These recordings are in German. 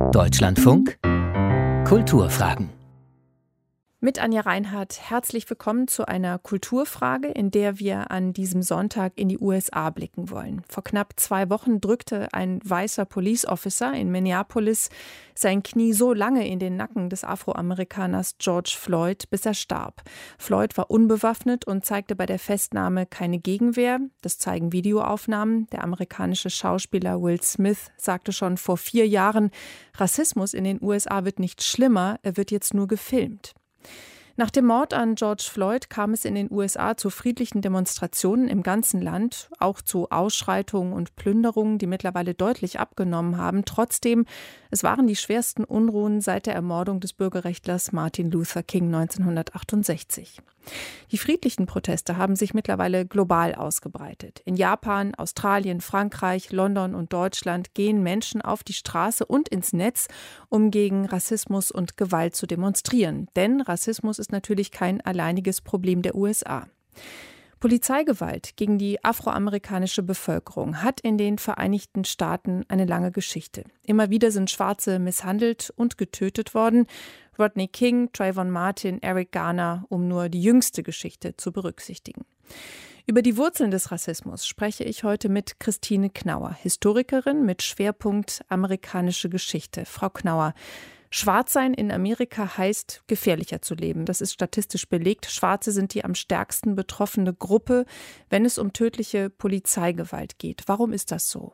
Deutschlandfunk Kulturfragen. Mit Anja Reinhardt herzlich willkommen zu einer Kulturfrage, in der wir an diesem Sonntag in die USA blicken wollen. Vor knapp 2 Wochen drückte ein weißer Police Officer in Minneapolis sein Knie so lange in den Nacken des Afroamerikaners George Floyd, bis er starb. Floyd war unbewaffnet und zeigte bei der Festnahme keine Gegenwehr. Das zeigen Videoaufnahmen. Der amerikanische Schauspieler Will Smith sagte schon vor 4 Jahren, Rassismus in den USA wird nicht schlimmer, er wird jetzt nur gefilmt. Nach dem Mord an George Floyd kam es in den USA zu friedlichen Demonstrationen im ganzen Land, auch zu Ausschreitungen und Plünderungen, die mittlerweile deutlich abgenommen haben. Trotzdem, es waren die schwersten Unruhen seit der Ermordung des Bürgerrechtlers Martin Luther King 1968. Die friedlichen Proteste haben sich mittlerweile global ausgebreitet. In Japan, Australien, Frankreich, London und Deutschland gehen Menschen auf die Straße und ins Netz, um gegen Rassismus und Gewalt zu demonstrieren. Denn Rassismus ist natürlich kein alleiniges Problem der USA. Polizeigewalt gegen die afroamerikanische Bevölkerung hat in den Vereinigten Staaten eine lange Geschichte. Immer wieder sind Schwarze misshandelt und getötet worden. Rodney King, Trayvon Martin, Eric Garner, um nur die jüngste Geschichte zu berücksichtigen. Über die Wurzeln des Rassismus spreche ich heute mit Christine Knauer, Historikerin mit Schwerpunkt amerikanische Geschichte. Frau Knauer, Schwarzsein in Amerika heißt, gefährlicher zu leben. Das ist statistisch belegt. Schwarze sind die am stärksten betroffene Gruppe, wenn es um tödliche Polizeigewalt geht. Warum ist das so?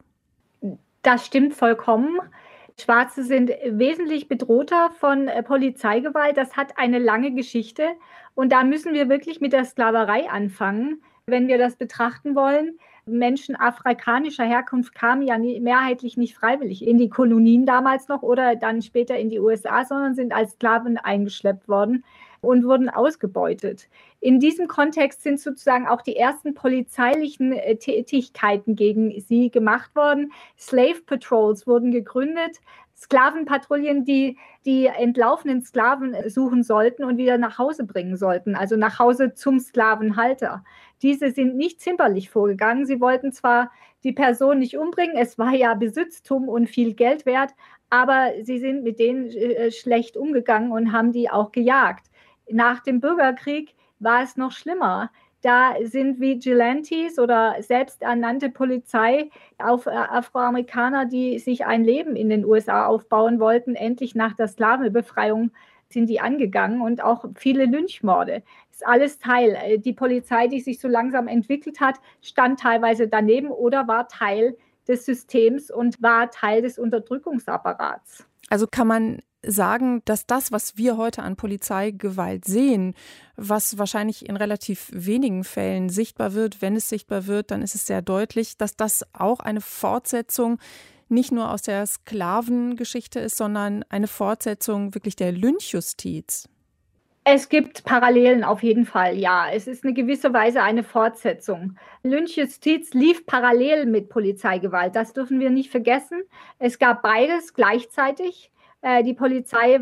Das stimmt vollkommen. Schwarze sind wesentlich bedrohter von Polizeigewalt. Das hat eine lange Geschichte. Und da müssen wir wirklich mit der Sklaverei anfangen, wenn wir das betrachten wollen. Menschen afrikanischer Herkunft kamen ja mehrheitlich nicht freiwillig in die Kolonien damals noch oder dann später in die USA, sondern sind als Sklaven eingeschleppt worden und wurden ausgebeutet. In diesem Kontext sind sozusagen auch die ersten polizeilichen Tätigkeiten gegen sie gemacht worden. Slave Patrols wurden gegründet, Sklavenpatrouillen, die die entlaufenen Sklaven suchen sollten und wieder nach Hause bringen sollten, also nach Hause zum Sklavenhalter. Diese sind nicht zimperlich vorgegangen. Sie wollten zwar die Person nicht umbringen, es war ja Besitztum und viel Geld wert, aber sie sind mit denen schlecht umgegangen und haben die auch gejagt. Nach dem Bürgerkrieg war es noch schlimmer. Da sind Vigilantes oder selbsternannte Polizei auf Afroamerikaner, die sich ein Leben in den USA aufbauen wollten, endlich nach der Sklavenbefreiung sind die angegangen und auch viele Lynchmorde. Ist alles Teil. Die Polizei, die sich so langsam entwickelt hat, stand teilweise daneben oder war Teil des Systems und war Teil des Unterdrückungsapparats. Also kann man sagen, dass das, was wir heute an Polizeigewalt sehen, was wahrscheinlich in relativ wenigen Fällen sichtbar wird, wenn es sichtbar wird, dann ist es sehr deutlich, dass das auch eine Fortsetzung nicht nur aus der Sklavengeschichte ist, sondern eine Fortsetzung wirklich der Lynchjustiz. Es gibt Parallelen auf jeden Fall, ja. Es ist eine gewisse Weise eine Fortsetzung. Lynchjustiz lief parallel mit Polizeigewalt. Das dürfen wir nicht vergessen. Es gab beides gleichzeitig. Die Polizei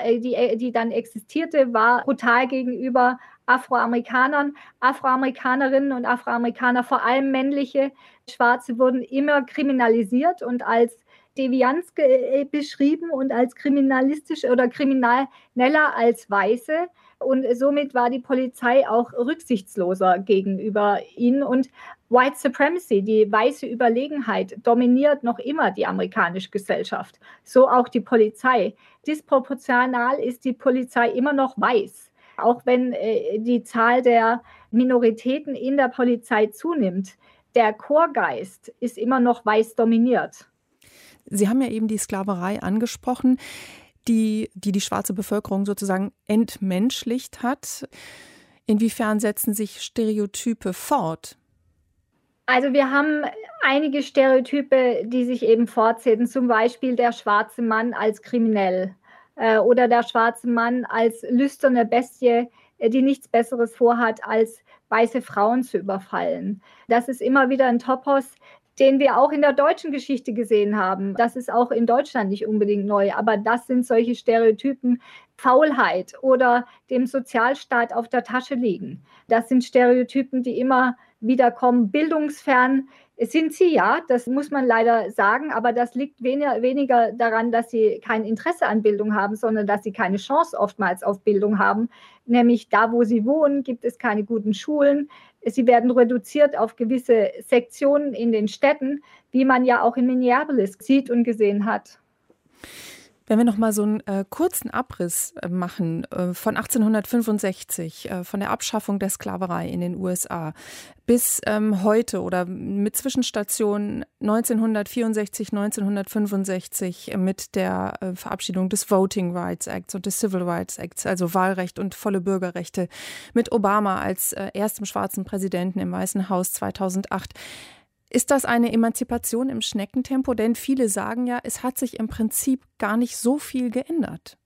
die dann existierte, war brutal gegenüber Afroamerikanern, Afroamerikanerinnen und Afroamerikaner, vor allem männliche Schwarze, wurden immer kriminalisiert und als Devianz beschrieben und als kriminalistisch oder krimineller als Weiße. Und somit war die Polizei auch rücksichtsloser gegenüber ihnen. Und White Supremacy, die weiße Überlegenheit, dominiert noch immer die amerikanische Gesellschaft. So auch die Polizei. Disproportional ist die Polizei immer noch weiß. Auch wenn die Zahl der Minoritäten in der Polizei zunimmt, der Chorgeist ist immer noch weiß dominiert. Sie haben ja eben die Sklaverei angesprochen, die schwarze Bevölkerung sozusagen entmenschlicht hat. Inwiefern setzen sich Stereotype fort? Also wir haben einige Stereotype, die sich eben fortsetzen, zum Beispiel der schwarze Mann als kriminell oder der schwarze Mann als lüsterne Bestie, die nichts Besseres vorhat, als weiße Frauen zu überfallen. Das ist immer wieder ein Topos, den wir auch in der deutschen Geschichte gesehen haben. Das ist auch in Deutschland nicht unbedingt neu, aber das sind solche Stereotypen, Faulheit oder dem Sozialstaat auf der Tasche liegen. Das sind Stereotypen, die immer wieder kommen, bildungsfern, Sind sie ja, das muss man leider sagen, aber das liegt weniger daran, dass sie kein Interesse an Bildung haben, sondern dass sie keine Chance oftmals auf Bildung haben. Nämlich da, wo sie wohnen, gibt es keine guten Schulen. Sie werden reduziert auf gewisse Sektionen in den Städten, wie man ja auch in Minneapolis sieht und gesehen hat. Wenn wir noch mal so einen kurzen Abriss machen von 1865, von der Abschaffung der Sklaverei in den USA bis heute oder mit Zwischenstationen 1964, 1965 mit der Verabschiedung des Voting Rights Acts und des Civil Rights Acts, also Wahlrecht und volle Bürgerrechte, mit Obama als erstem schwarzen Präsidenten im Weißen Haus 2008. Ist das eine Emanzipation im Schneckentempo? Denn viele sagen ja, es hat sich im Prinzip gar nicht so viel geändert.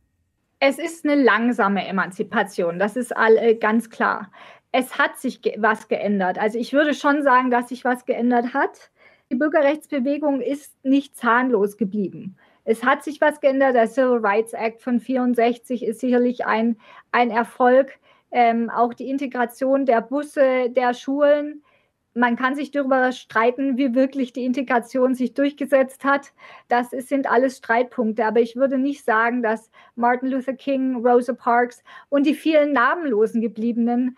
Es ist eine langsame Emanzipation, das ist ganz klar. Es hat sich was geändert. Also ich würde schon sagen, dass sich was geändert hat. Die Bürgerrechtsbewegung ist nicht zahnlos geblieben. Es hat sich was geändert. Der Civil Rights Act von 1964 ist sicherlich ein Erfolg. Auch die Integration der Busse, der Schulen. Man kann sich darüber streiten, wie wirklich die Integration sich durchgesetzt hat. Sind alles Streitpunkte. Aber ich würde nicht sagen, dass Martin Luther King, Rosa Parks und die vielen namenlosen gebliebenen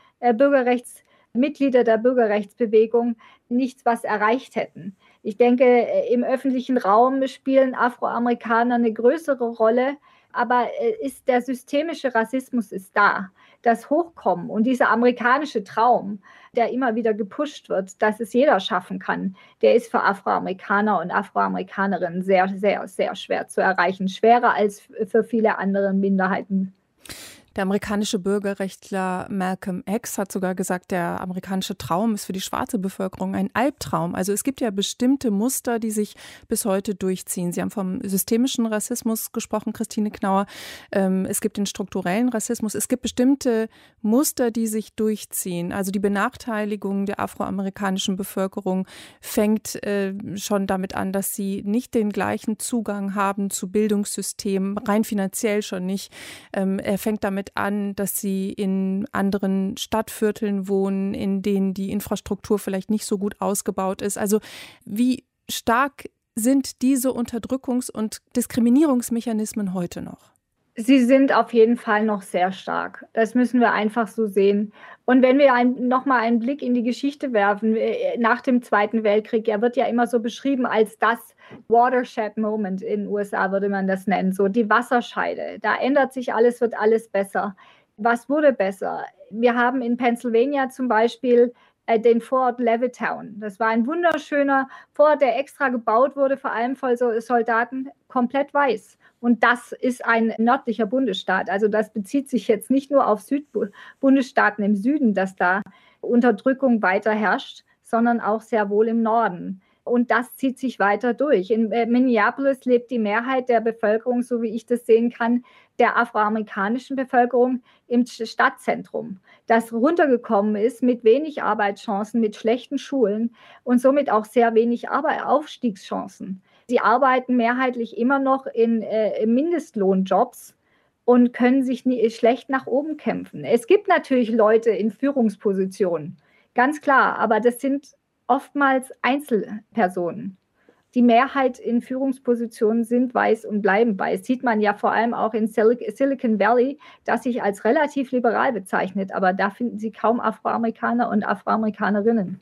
Mitglieder der Bürgerrechtsbewegung nichts was erreicht hätten. Ich denke, im öffentlichen Raum spielen Afroamerikaner eine größere Rolle. Aber der systemische Rassismus ist da. Das Hochkommen und dieser amerikanische Traum, der immer wieder gepusht wird, dass es jeder schaffen kann, der ist für Afroamerikaner und Afroamerikanerinnen sehr, sehr, sehr schwer zu erreichen. Schwerer als für viele andere Minderheiten. Der amerikanische Bürgerrechtler Malcolm X hat sogar gesagt, der amerikanische Traum ist für die schwarze Bevölkerung ein Albtraum. Also es gibt ja bestimmte Muster, die sich bis heute durchziehen. Sie haben vom systemischen Rassismus gesprochen, Christine Knauer. Es gibt den strukturellen Rassismus. Es gibt bestimmte Muster, die sich durchziehen. Also die Benachteiligung der afroamerikanischen Bevölkerung fängt schon damit an, dass sie nicht den gleichen Zugang haben zu Bildungssystemen, rein finanziell schon nicht. Er fängt damit an, dass sie in anderen Stadtvierteln wohnen, in denen die Infrastruktur vielleicht nicht so gut ausgebaut ist. Also wie stark sind diese Unterdrückungs- und Diskriminierungsmechanismen heute noch? Sie sind auf jeden Fall noch sehr stark. Das müssen wir einfach so sehen. Und wenn wir nochmal einen Blick in die Geschichte werfen, nach dem Zweiten Weltkrieg, er wird ja immer so beschrieben als das Watershed Moment in den USA, würde man das nennen, so die Wasserscheide. Da ändert sich alles, wird alles besser. Was wurde besser? Wir haben in Pennsylvania zum Beispiel den Vorort Levittown. Das war ein wunderschöner Vorort, der extra gebaut wurde, vor allem voll Soldaten, komplett weiß. Und das ist ein nördlicher Bundesstaat. Also das bezieht sich jetzt nicht nur auf Bundesstaaten im Süden, dass da Unterdrückung weiter herrscht, sondern auch sehr wohl im Norden. Und das zieht sich weiter durch. In Minneapolis lebt die Mehrheit der Bevölkerung, so wie ich das sehen kann, der afroamerikanischen Bevölkerung im Stadtzentrum, das runtergekommen ist mit wenig Arbeitschancen, mit schlechten Schulen und somit auch sehr wenig Aufstiegschancen. Sie arbeiten mehrheitlich immer noch in Mindestlohnjobs und können sich schlecht nach oben kämpfen. Es gibt natürlich Leute in Führungspositionen, ganz klar, aber das sind oftmals Einzelpersonen. Die Mehrheit in Führungspositionen sind weiß und bleiben weiß. Sieht man ja vor allem auch in Silicon Valley, das sich als relativ liberal bezeichnet, aber da finden Sie kaum Afroamerikaner und Afroamerikanerinnen.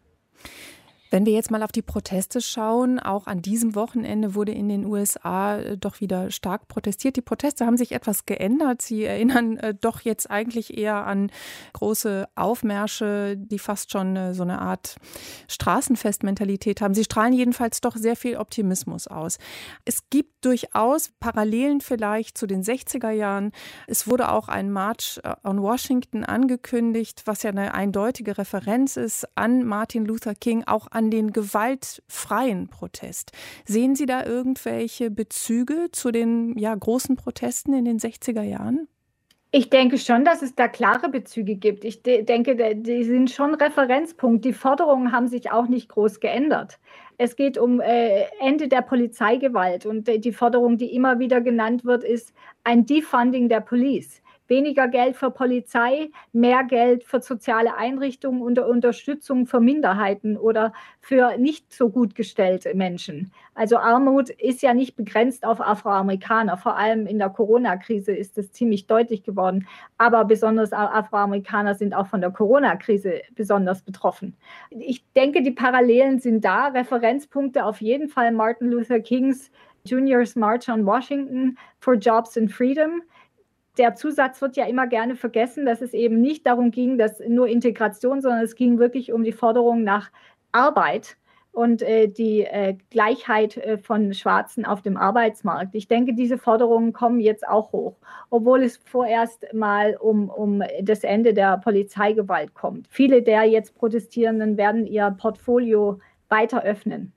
Wenn wir jetzt mal auf die Proteste schauen, auch an diesem Wochenende wurde in den USA doch wieder stark protestiert. Die Proteste haben sich etwas geändert. Sie erinnern doch jetzt eigentlich eher an große Aufmärsche, die fast schon so eine Art Straßenfestmentalität haben. Sie strahlen jedenfalls doch sehr viel Optimismus aus. Es gibt durchaus Parallelen vielleicht zu den 60er Jahren. Es wurde auch ein March on Washington angekündigt, was ja eine eindeutige Referenz ist an Martin Luther King, auch an den gewaltfreien Protest. Sehen Sie da irgendwelche Bezüge zu den großen Protesten in den 60er Jahren? Ich denke schon, dass es da klare Bezüge gibt. Ich denke, die sind schon Referenzpunkt. Die Forderungen haben sich auch nicht groß geändert. Es geht um Ende der Polizeigewalt und die Forderung, die immer wieder genannt wird, ist ein Defunding der Police. weniger Geld für Polizei, mehr Geld für soziale Einrichtungen und Unterstützung für Minderheiten oder für nicht so gut gestellte Menschen. Also Armut ist ja nicht begrenzt auf Afroamerikaner. Vor allem in der Corona-Krise ist es ziemlich deutlich geworden. Aber besonders Afroamerikaner sind auch von der Corona-Krise besonders betroffen. Ich denke, die Parallelen sind da. Referenzpunkte auf jeden Fall Martin Luther Kings Junior's March on Washington for Jobs and Freedom. Der Zusatz wird ja immer gerne vergessen, dass es eben nicht darum ging, dass nur Integration, sondern es ging wirklich um die Forderung nach Arbeit und die Gleichheit von Schwarzen auf dem Arbeitsmarkt. Ich denke, diese Forderungen kommen jetzt auch hoch, obwohl es vorerst mal um das Ende der Polizeigewalt kommt. Viele der jetzt Protestierenden werden ihr Portfolio weiter öffnen.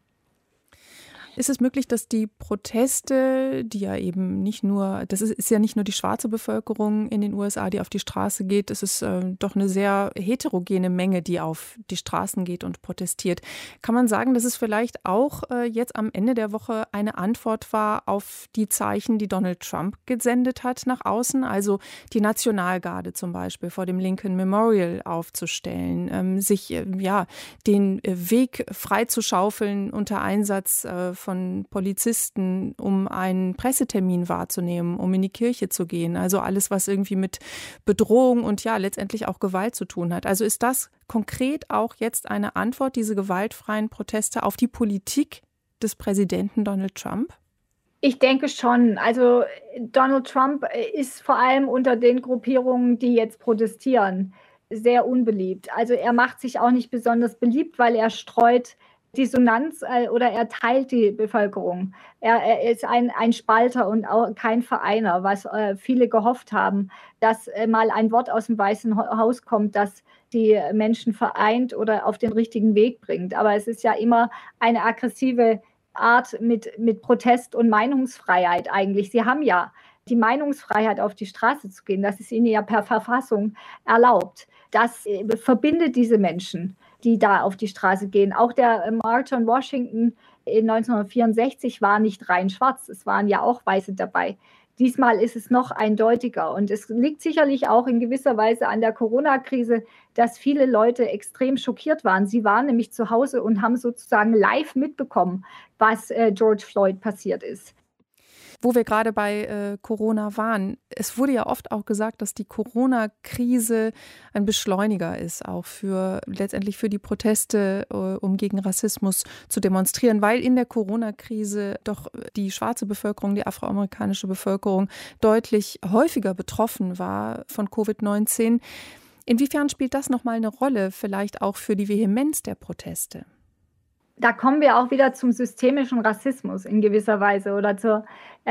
Ist es möglich, dass die Proteste, die ja eben nicht nur, das ist ja nicht nur die schwarze Bevölkerung in den USA, die auf die Straße geht, es ist doch eine sehr heterogene Menge, die auf die Straßen geht und protestiert. Kann man sagen, dass es vielleicht auch jetzt am Ende der Woche eine Antwort war auf die Zeichen, die Donald Trump gesendet hat nach außen, also die Nationalgarde zum Beispiel vor dem Lincoln Memorial aufzustellen, sich den Weg freizuschaufeln unter Einsatz von Polizisten, um einen Pressetermin wahrzunehmen, um in die Kirche zu gehen. Also alles, was irgendwie mit Bedrohung und ja letztendlich auch Gewalt zu tun hat. Also ist das konkret auch jetzt eine Antwort, diese gewaltfreien Proteste, auf die Politik des Präsidenten Donald Trump? Ich denke schon. Also Donald Trump ist vor allem unter den Gruppierungen, die jetzt protestieren, sehr unbeliebt. Also er macht sich auch nicht besonders beliebt, weil er streut Dissonanz oder er teilt die Bevölkerung. Er ist ein Spalter und auch kein Vereiner, was viele gehofft haben, dass mal ein Wort aus dem Weißen Haus kommt, das die Menschen vereint oder auf den richtigen Weg bringt. Aber es ist ja immer eine aggressive Art mit Protest und Meinungsfreiheit eigentlich. Sie haben ja die Meinungsfreiheit, auf die Straße zu gehen. Das ist ihnen ja per Verfassung erlaubt. Das verbindet diese Menschen, die da auf die Straße gehen. Auch der March on Washington in 1964 war nicht rein schwarz. Es waren ja auch Weiße dabei. Diesmal ist es noch eindeutiger. Und es liegt sicherlich auch in gewisser Weise an der Corona-Krise, dass viele Leute extrem schockiert waren. Sie waren nämlich zu Hause und haben sozusagen live mitbekommen, was George Floyd passiert ist. Wo wir gerade bei Corona waren, es wurde ja oft auch gesagt, dass die Corona-Krise ein Beschleuniger ist, auch letztendlich für die Proteste, um gegen Rassismus zu demonstrieren, weil in der Corona-Krise doch die schwarze Bevölkerung, die afroamerikanische Bevölkerung deutlich häufiger betroffen war von Covid-19. Inwiefern spielt das nochmal eine Rolle, vielleicht auch für die Vehemenz der Proteste? Da kommen wir auch wieder zum systemischen Rassismus in gewisser Weise oder zur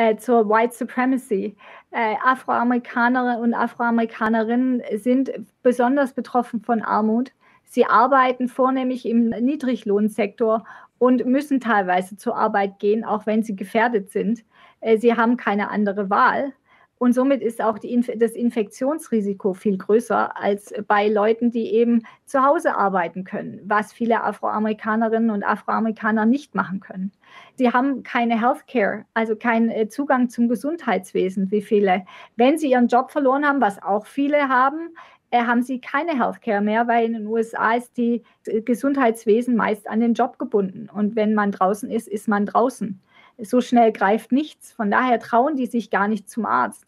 White Supremacy. Afroamerikaner und Afroamerikanerinnen sind besonders betroffen von Armut. Sie arbeiten vornehmlich im Niedriglohnsektor und müssen teilweise zur Arbeit gehen, auch wenn sie gefährdet sind. Sie haben keine andere Wahl. Und somit ist auch das Infektionsrisiko viel größer als bei Leuten, die eben zu Hause arbeiten können, was viele Afroamerikanerinnen und Afroamerikaner nicht machen können. Sie haben keine Healthcare, also keinen Zugang zum Gesundheitswesen wie viele. Wenn sie ihren Job verloren haben, was auch viele haben sie keine Healthcare mehr, weil in den USA ist die Gesundheitswesen meist an den Job gebunden. Und wenn man draußen ist, ist man draußen. So schnell greift nichts. Von daher trauen die sich gar nicht zum Arzt.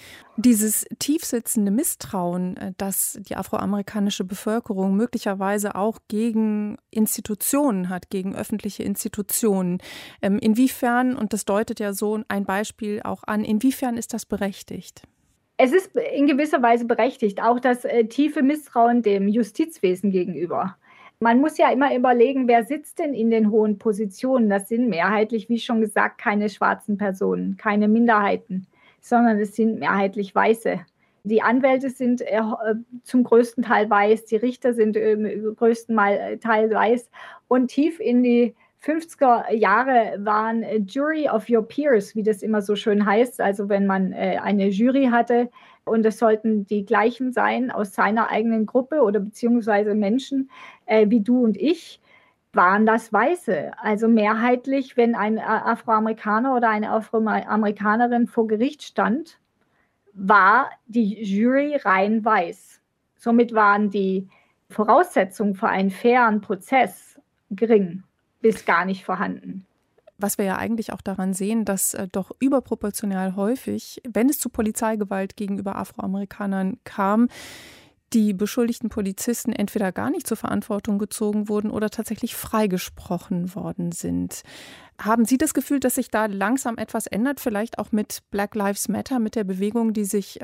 Dieses tiefsitzende Misstrauen, das die afroamerikanische Bevölkerung möglicherweise auch gegen Institutionen hat, gegen öffentliche Institutionen. Inwiefern, und das deutet ja so ein Beispiel auch an, inwiefern ist das berechtigt? Es ist in gewisser Weise berechtigt, auch das tiefe Misstrauen dem Justizwesen gegenüber. Man muss ja immer überlegen, wer sitzt denn in den hohen Positionen? Das sind mehrheitlich, wie schon gesagt, keine schwarzen Personen, keine Minderheiten, sondern es sind mehrheitlich Weiße. Die Anwälte sind zum größten Teil weiß, die Richter sind im größten Teil weiß. Und tief in die 50er Jahre waren Jury of your peers, wie das immer so schön heißt. Also wenn man eine Jury hatte und es sollten die gleichen sein aus seiner eigenen Gruppe oder beziehungsweise Menschen wie du und ich, waren das Weiße. Also mehrheitlich, wenn ein Afroamerikaner oder eine Afroamerikanerin vor Gericht stand, war die Jury rein weiß. Somit waren die Voraussetzungen für einen fairen Prozess gering bis gar nicht vorhanden. Was wir ja eigentlich auch daran sehen, dass doch überproportional häufig, wenn es zu Polizeigewalt gegenüber Afroamerikanern kam, die beschuldigten Polizisten entweder gar nicht zur Verantwortung gezogen wurden oder tatsächlich freigesprochen worden sind. Haben Sie das Gefühl, dass sich da langsam etwas ändert, vielleicht auch mit Black Lives Matter, mit der Bewegung, die sich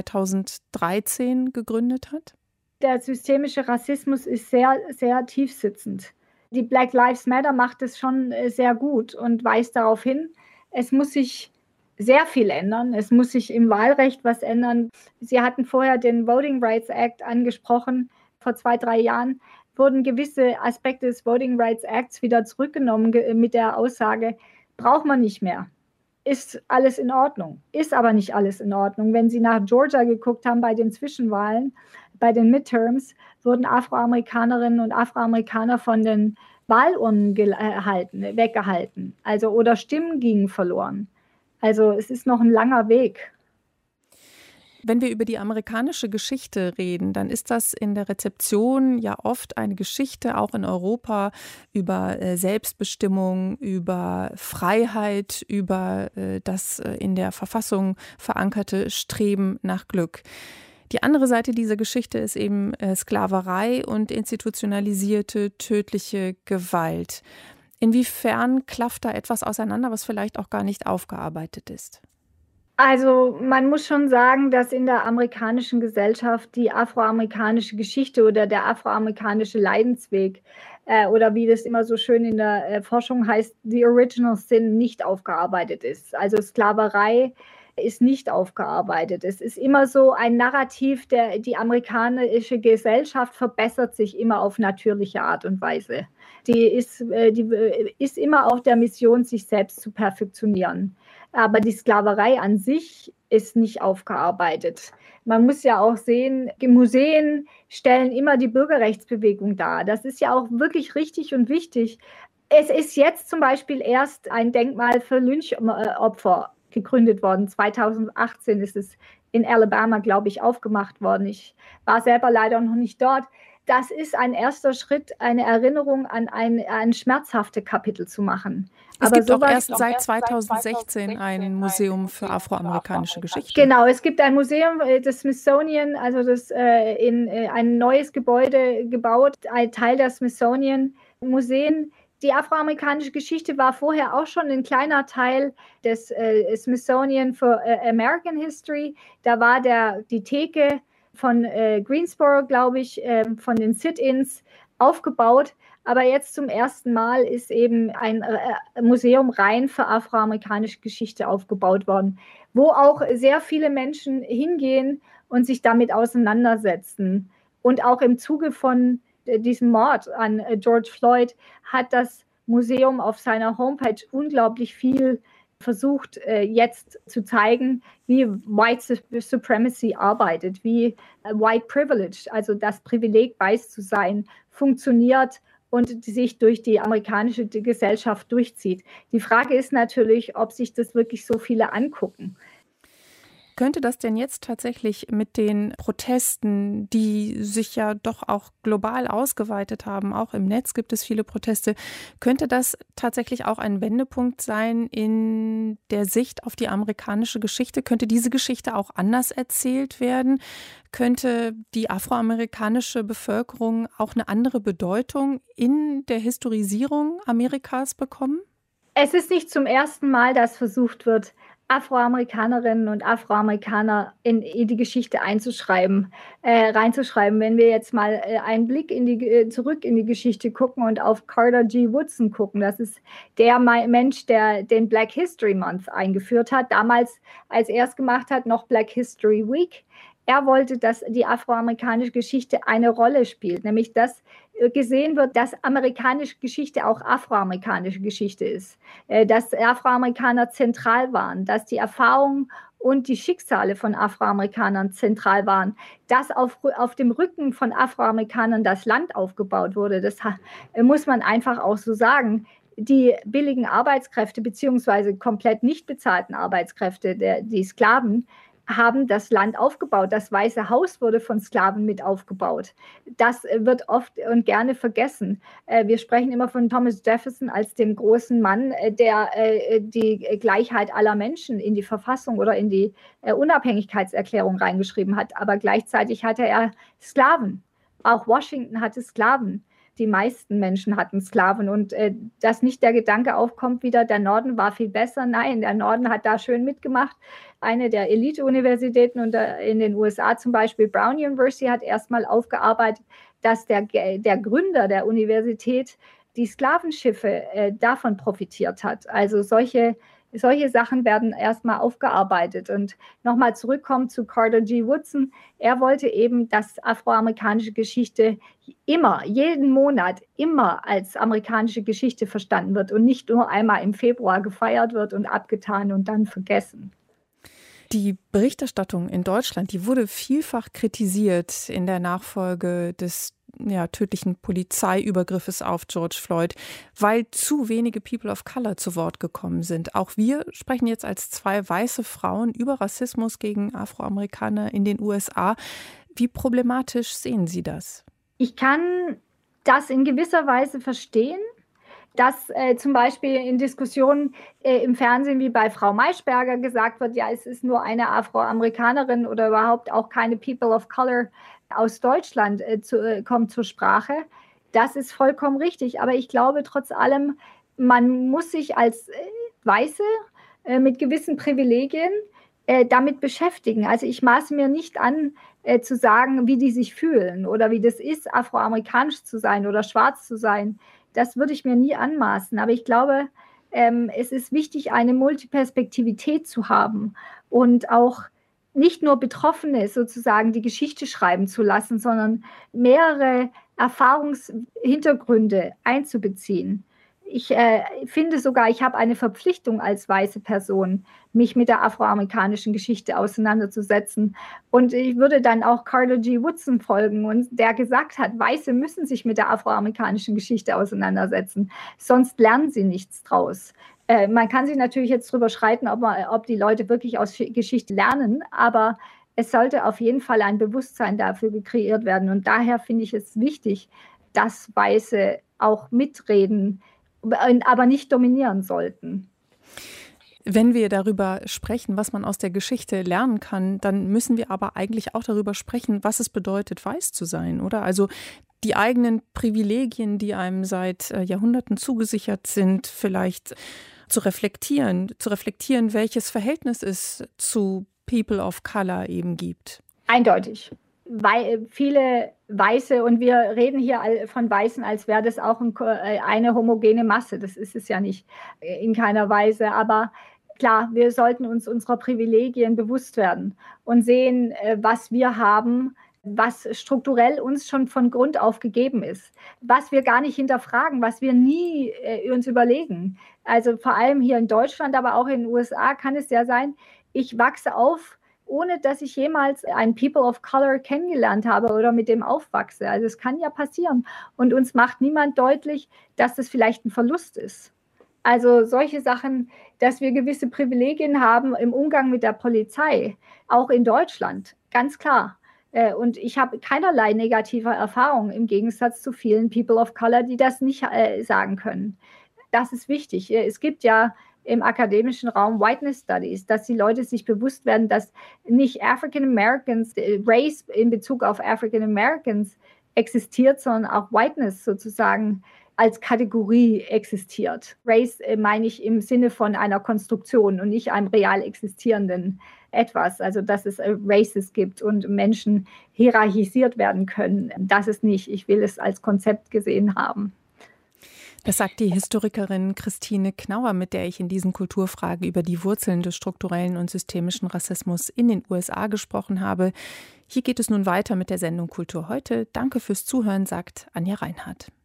2013 gegründet hat? Der systemische Rassismus ist sehr, sehr tiefsitzend. Die Black Lives Matter macht es schon sehr gut und weist darauf hin, es muss sich sehr viel ändern. Es muss sich im Wahlrecht was ändern. Sie hatten vorher den Voting Rights Act angesprochen. Vor 2-3 Jahren wurden gewisse Aspekte des Voting Rights Acts wieder zurückgenommen mit der Aussage, braucht man nicht mehr. Ist alles in Ordnung. Ist aber nicht alles in Ordnung. Wenn Sie nach Georgia geguckt haben bei den Zwischenwahlen, bei den Midterms, wurden Afroamerikanerinnen und Afroamerikaner von den Wahlurnen weggehalten. Also, oder Stimmen gingen verloren. Also es ist noch ein langer Weg. Wenn wir über die amerikanische Geschichte reden, dann ist das in der Rezeption ja oft eine Geschichte, auch in Europa, über Selbstbestimmung, über Freiheit, über das in der Verfassung verankerte Streben nach Glück. Die andere Seite dieser Geschichte ist eben Sklaverei und institutionalisierte tödliche Gewalt. Inwiefern klafft da etwas auseinander, was vielleicht auch gar nicht aufgearbeitet ist? Also man muss schon sagen, dass in der amerikanischen Gesellschaft die afroamerikanische Geschichte oder der afroamerikanische Leidensweg oder wie das immer so schön in der Forschung heißt, the original sin nicht aufgearbeitet ist. Also Sklaverei ist nicht aufgearbeitet. Es ist immer so ein Narrativ, die amerikanische Gesellschaft verbessert sich immer auf natürliche Art und Weise. Die ist immer auf der Mission, sich selbst zu perfektionieren. Aber die Sklaverei an sich ist nicht aufgearbeitet. Man muss ja auch sehen, die Museen stellen immer die Bürgerrechtsbewegung dar. Das ist ja auch wirklich richtig und wichtig. Es ist jetzt zum Beispiel erst ein Denkmal für Lynchopfer gegründet worden. 2018 ist es in Alabama, glaube ich, aufgemacht worden. Ich war selber leider noch nicht dort. Das ist ein erster Schritt, eine Erinnerung an ein schmerzhaftes Kapitel zu machen. Es gibt auch erst seit 2016 ein Museum für afroamerikanische Geschichte. Genau, es gibt ein Museum, das Smithsonian, also das in ein neues Gebäude gebaut, ein Teil der Smithsonian-Museen. Die afroamerikanische Geschichte war vorher auch schon ein kleiner Teil des Smithsonian for American History. Da war die Theke von Greensboro, glaube ich, von den Sit-ins aufgebaut. Aber jetzt zum ersten Mal ist eben ein Museum rein für afroamerikanische Geschichte aufgebaut worden, wo auch sehr viele Menschen hingehen und sich damit auseinandersetzen. Und auch im Zuge von diesem Mord an George Floyd hat das Museum auf seiner Homepage unglaublich viel versucht, jetzt zu zeigen, wie White Supremacy arbeitet, wie White Privilege, also das Privileg, weiß zu sein, funktioniert und sich durch die amerikanische Gesellschaft durchzieht. Die Frage ist natürlich, ob sich das wirklich so viele angucken. Könnte das denn jetzt tatsächlich mit den Protesten, die sich ja doch auch global ausgeweitet haben, auch im Netz gibt es viele Proteste, könnte das tatsächlich auch ein Wendepunkt sein in der Sicht auf die amerikanische Geschichte? Könnte diese Geschichte auch anders erzählt werden? Könnte die afroamerikanische Bevölkerung auch eine andere Bedeutung in der Historisierung Amerikas bekommen? Es ist nicht zum ersten Mal, dass versucht wird, Afroamerikanerinnen und Afroamerikaner in die Geschichte reinzuschreiben. Wenn wir jetzt mal einen Blick zurück in die Geschichte gucken und auf Carter G. Woodson gucken, das ist der Mensch, der den Black History Month eingeführt hat, damals, als er es gemacht hat, noch Black History Week. Er wollte, dass die afroamerikanische Geschichte eine Rolle spielt, nämlich dass gesehen wird, dass amerikanische Geschichte auch afroamerikanische Geschichte ist, dass Afroamerikaner zentral waren, dass die Erfahrungen und die Schicksale von Afroamerikanern zentral waren, dass auf dem Rücken von Afroamerikanern das Land aufgebaut wurde. Das muss man einfach auch so sagen. Die billigen Arbeitskräfte beziehungsweise komplett nicht bezahlten Arbeitskräfte, die Sklaven, haben das Land aufgebaut. Das Weiße Haus wurde von Sklaven mit aufgebaut. Das wird oft und gerne vergessen. Wir sprechen immer von Thomas Jefferson als dem großen Mann, der die Gleichheit aller Menschen in die Verfassung oder in die Unabhängigkeitserklärung reingeschrieben hat. Aber gleichzeitig hatte er Sklaven. Auch Washington hatte Sklaven. Die meisten Menschen hatten Sklaven und dass nicht der Gedanke aufkommt wieder, der Norden war viel besser. Nein, der Norden hat da schön mitgemacht. Eine der Elite-Universitäten in den USA, zum Beispiel Brown University, hat erstmal aufgearbeitet, dass der Gründer der Universität die Sklavenschiffe davon profitiert hat. Also solche Sachen werden erstmal aufgearbeitet. Und nochmal zurückkommen zu Carter G. Woodson. Er wollte eben, dass afroamerikanische Geschichte immer, jeden Monat, immer als amerikanische Geschichte verstanden wird und nicht nur einmal im Februar gefeiert wird und abgetan und dann vergessen. Die Berichterstattung in Deutschland, die wurde vielfach kritisiert in der Nachfolge des tödlichen Polizeiübergriffes auf George Floyd, weil zu wenige People of Color zu Wort gekommen sind. Auch wir sprechen jetzt als zwei weiße Frauen über Rassismus gegen Afroamerikaner in den USA. Wie problematisch sehen Sie das? Ich kann das in gewisser Weise verstehen, dass zum Beispiel in Diskussionen im Fernsehen wie bei Frau Maischberger gesagt wird, ja, es ist nur eine Afroamerikanerin oder überhaupt auch keine People of Color aus Deutschland kommt zur Sprache. Das ist vollkommen richtig. Aber ich glaube trotz allem, man muss sich als Weiße mit gewissen Privilegien damit beschäftigen. Also ich maße mir nicht an, zu sagen, wie die sich fühlen oder wie das ist, afroamerikanisch zu sein oder schwarz zu sein. Das würde ich mir nie anmaßen. Aber ich glaube, es ist wichtig, eine Multiperspektivität zu haben und auch nicht nur Betroffene sozusagen die Geschichte schreiben zu lassen, sondern mehrere Erfahrungshintergründe einzubeziehen. Ich finde sogar, ich habe eine Verpflichtung als weiße Person, mich mit der afroamerikanischen Geschichte auseinanderzusetzen. Und ich würde dann auch Carter G. Woodson folgen, und der gesagt hat, Weiße müssen sich mit der afroamerikanischen Geschichte auseinandersetzen, sonst lernen sie nichts draus. Man kann sich natürlich jetzt drüber streiten, ob die Leute wirklich aus Geschichte lernen, aber es sollte auf jeden Fall ein Bewusstsein dafür kreiert werden. Und daher finde ich es wichtig, dass Weiße auch mitreden, aber nicht dominieren sollten. Wenn wir darüber sprechen, was man aus der Geschichte lernen kann, dann müssen wir aber eigentlich auch darüber sprechen, was es bedeutet, weiß zu sein, oder? Also die eigenen Privilegien, die einem seit Jahrhunderten zugesichert sind, vielleicht zu reflektieren, welches Verhältnis es zu People of Color eben gibt. Eindeutig. Weil viele Weiße, und wir reden hier von Weißen, als wäre das auch eine homogene Masse. Das ist es ja nicht in keiner Weise. Aber klar, wir sollten uns unserer Privilegien bewusst werden und sehen, was wir haben, was strukturell uns schon von Grund auf gegeben ist, was wir gar nicht hinterfragen, was wir nie uns überlegen. Also vor allem hier in Deutschland, aber auch in den USA kann es ja sein, ich wachse auf, ohne dass ich jemals einen People of Color kennengelernt habe oder mit dem aufwachse. Also es kann ja passieren. Und uns macht niemand deutlich, dass das vielleicht ein Verlust ist. Also solche Sachen, dass wir gewisse Privilegien haben im Umgang mit der Polizei, auch in Deutschland, ganz klar. Und ich habe keinerlei negative Erfahrungen im Gegensatz zu vielen People of Color, die das nicht sagen können. Das ist wichtig. Es gibt ja im akademischen Raum Whiteness Studies, dass die Leute sich bewusst werden, dass nicht African Americans, Race in Bezug auf African Americans existiert, sondern auch Whiteness sozusagen als Kategorie existiert. Race meine ich im Sinne von einer Konstruktion und nicht einem real existierenden etwas. Also dass es Races gibt und Menschen hierarchisiert werden können. Das ist nicht. Ich will es als Konzept gesehen haben. Das sagt die Historikerin Christine Knauer, mit der ich in diesen Kulturfragen über die Wurzeln des strukturellen und systemischen Rassismus in den USA gesprochen habe. Hier geht es nun weiter mit der Sendung Kultur heute. Danke fürs Zuhören, sagt Anja Reinhardt.